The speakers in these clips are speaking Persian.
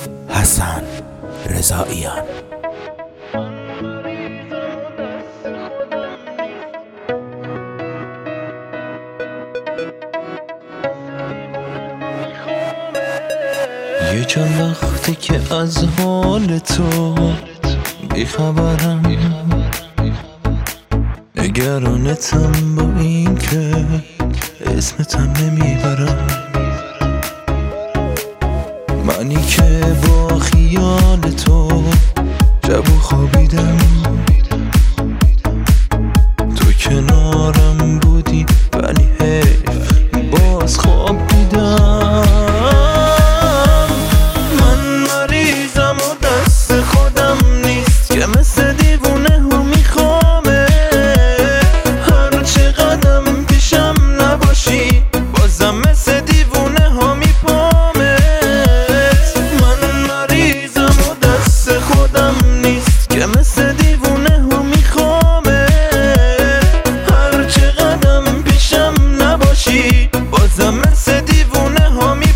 حسن رضاییان. یه چند وقته که از حال تو بیخبرم، نگرانتم با این که اسمتم نمیبرم. منی که با خیال تو شب و خوابیدم، تو کنارم بودی ولی حیف باز خواب دیدم. من مریضم و دست خودم نیست که مثل دیوونه هو میخوامه. هر چقدرم پیشم نباشی بازم مثل دیوونه ها میپامت. من مریضم و دست خودم نیست که مثل دیوونه هو میخوامه. هر چقدرم پیشم نباشی بازم مثل دیوونه ها میپامت.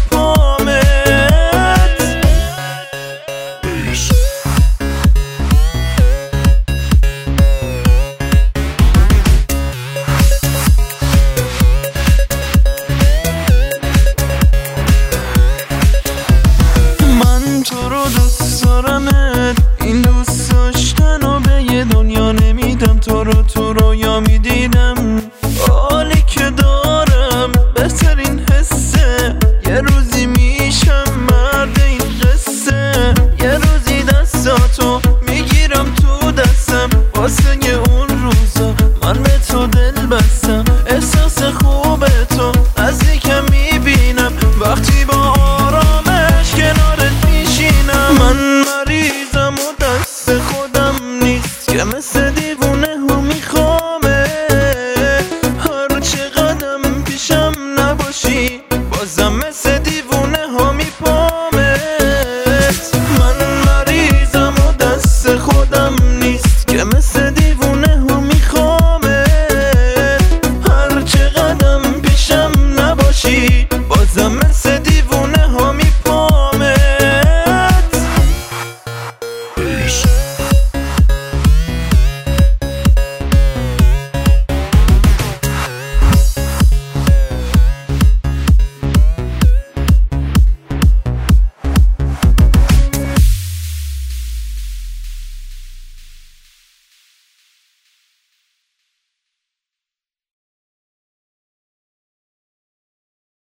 من تو رو دوست دارمت، این دوست داشتن رو به یه دنیا نمیدم. تو رو تو رویا میدیدم، حالی که دارم بهترین حسه. یه روزی میشم مرد این قصه، یه روزی دستاتو میگیرم تو دستم. واسه اون روزا من به تو دل بستم. احساس خوب تو نزدیکم میبینم وقتی با آرامش کنارت میشینم. من مریضم و دست خودم نیست که مثل دیوونه هو میخوامه. هر چقدرم پیشم نباشی بازم مثل دیوونه